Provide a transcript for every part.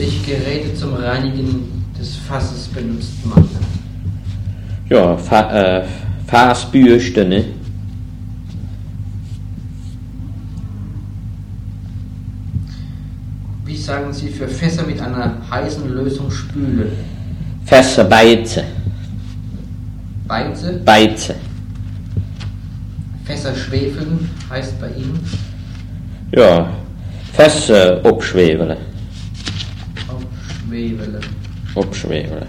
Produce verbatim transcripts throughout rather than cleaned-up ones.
Welche Geräte zum Reinigen des Fasses benutzt man? Ja, Fa äh, Fassbürste, ne? Wie sagen Sie für Fässer mit einer heißen Lösung spülen? Fässer beizen. Beize? Beizen. Fässer schwefeln heißt bei Ihnen? Ja, Fässer abschwebeln. Abschwebeln. Abschwebeln.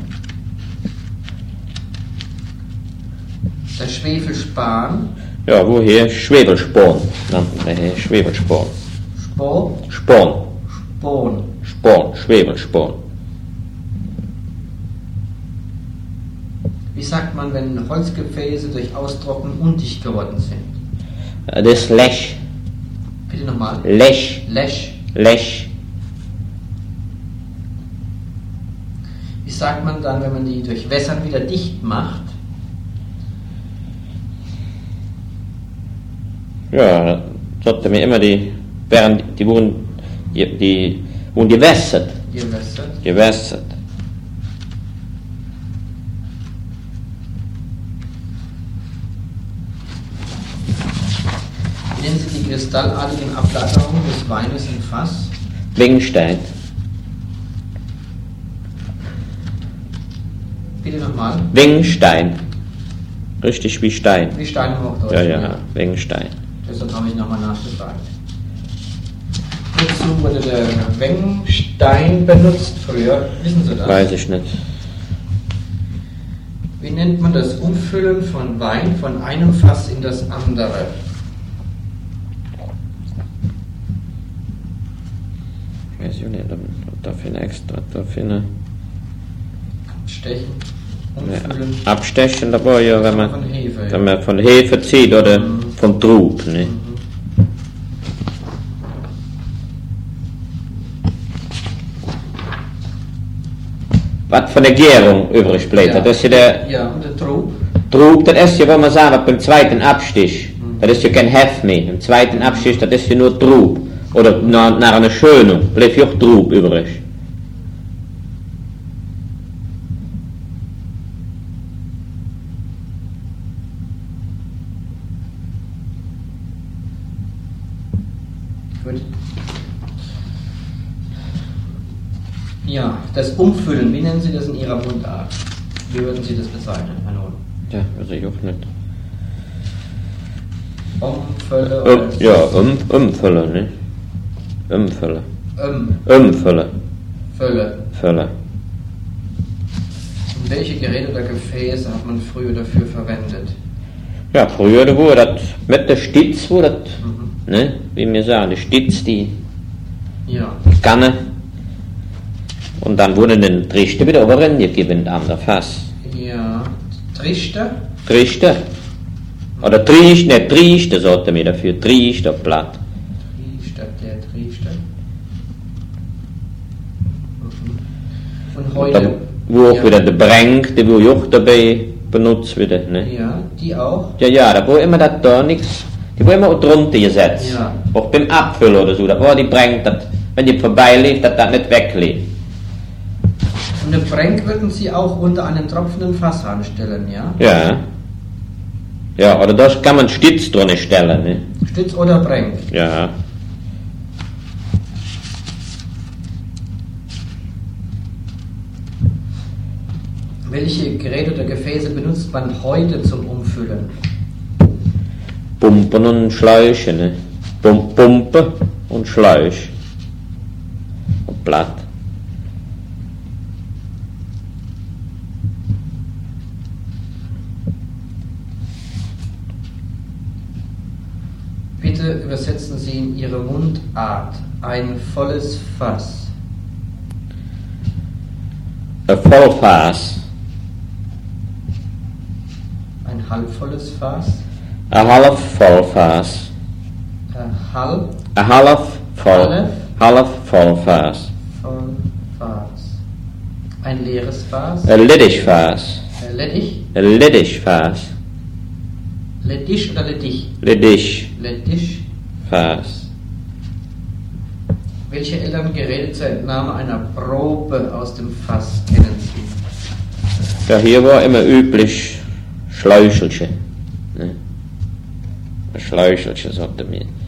Der Schwefelspan? Ja, woher? Schwebelsporn. Nannten wir hier Schwebelsporn. Spor? Sporn. Spon. Sporn. Schwebelsporn. Wie sagt man, wenn Holzgefäße durch Austrocknen undicht geworden sind? Das ist Lech. Bitte nochmal. Lech. Lech. Lech. Wie sagt man dann, wenn man die durch Wässern wieder dicht macht? Ja, sollte mir immer die, während die wurden, die, die wurden gewässert. Gewässert. Gewässert. Wie nennen Sie die kristallartigen Ablagerungen des Weines im Fass? Wingstein. Bitte nochmal. Wingstein. Richtig wie Stein. Wie Stein im Hochdeutsch. Ja, ja, Wingstein. Deshalb habe ich nochmal nachgefragt. Wozu wurde der Wengstein benutzt früher? Wissen Sie das? Weiß ich nicht. Wie nennt man das Umfüllen von Wein von einem Fass in das andere? Weiß ich nicht, ob dafür eine extra, dafür eine... Stechen, Ne, umfüllen. abstechen dabei, ja, wenn man, Von Hefe, ja. wenn man von Hefe zieht oder Mhm. vom Trub. Ne? Mhm. Was von der Gärung übrig bleibt, Ja. das ist ja der Ja, und der Trub? Trub, das ist ja, wenn man sagt, beim zweiten Abstich, Mhm. das ist ja kein Hef mehr. Im zweiten Abstich, das ist ja nur Trub. Oder nach, nach einer Schönung bleibt ja auch Trub übrig. Gut. Ja, das Umfüllen, wie nennen Sie das in Ihrer Mundart? Wie würden Sie das bezeichnen, Herr Nohl? Ja, weiß ich auch nicht. Umfülle Um, oder ja, um, umfüllen, ne? Umfüllen. Ähm, Umfüllen. Fülle. Füllen. Und welche Geräte oder Gefäße hat man früher dafür verwendet? Ja, früher da wurde das mit der Stitz, wo das, Mhm. ne, wie wir sagen, die Stitz, die Ja. Kanne. Und dann wurden den Trichter wieder oben gegeben an der Fass. Ja. Trichter? Trichter. Oder Tricht, ne, Trichter sollte mir dafür, Trichter, Blatt. Trichter, der Trichter. Mhm. Und heute? Da, wo auch ja. wieder der Brenk, der wurde auch dabei benutzt wieder, ne. Ja, die auch? Ja, ja, da wurde immer das da nichts, die wurde immer drunter gesetzt. Ja. Auch beim Abfüllen oder so, da war die Brenk, dat, wenn die vorbeilief, dass das nicht weglief. Und den Brenk würden Sie auch unter einen tropfenden Fass anstellen, ja? Ja. Ja, oder das kann man Stitz drunter stellen, ne? Stütz oder Brenk? Ja. Welche Geräte oder Gefäße benutzt man heute zum Umfüllen? Pumpen und Schläuche, ne? Pum Pumpe und Schläuch. Und Blatt. Bitte übersetzen Sie in Ihre Mundart ein volles Fass. Ein Vollfass. Ein halbvolles Fass. Ein halb Vollfass. Ein halb Ein halb Voll. Halb? Halb Vollfass. voll Fass. Ein leeres Fass. Ein Liddischfass. Äh, Lettich? Ein Liddischfass. Lettisch oder Lettich? Liddisch. Lettisch. Fass. Welche älteren Geräte zur Entnahme einer Probe aus dem Fass kennen Sie? Ja, hier war immer üblich Schläuchelchen. Ne? Ein Schläuchelchen, sagte mir.